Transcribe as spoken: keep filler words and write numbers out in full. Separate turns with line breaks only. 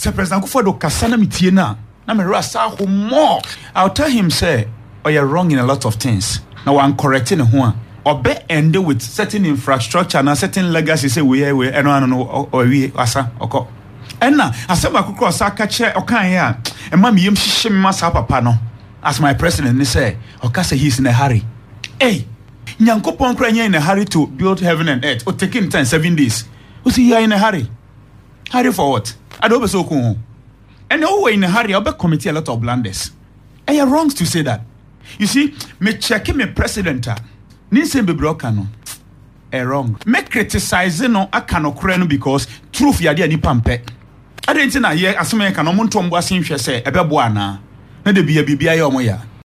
Se President Akufo-Addo kasa na metie na na me rasa ho more. I'll tell him say, oh, you're wrong in a lot of things. Now I'm correcting ho a. Obe end with certain infrastructure and certain legacy say we we eno ano no o we asa oko. Enna asema akukọ sa ka che okan ya e ma me yem hihye me masa papa no as my president ni say oka say he's in a hurry. Hey, Nyankopon kra nya in a hurry to build heaven and earth. O taking ten seven days. You see you are in a hurry. Hurry for what? I don't be so cool. And no way in a hurry, I'll be committing a lot of blunders. And you're wrong to say that. You see, me checking me president. Ninsen be broken no. Eh wrong. Me criticizing no akano kure because truth ya dey ni pampe. I didn't na ye asome kan no monto mbo asen hwe say ebe bo ana. Na de bia bibia ye omo ya.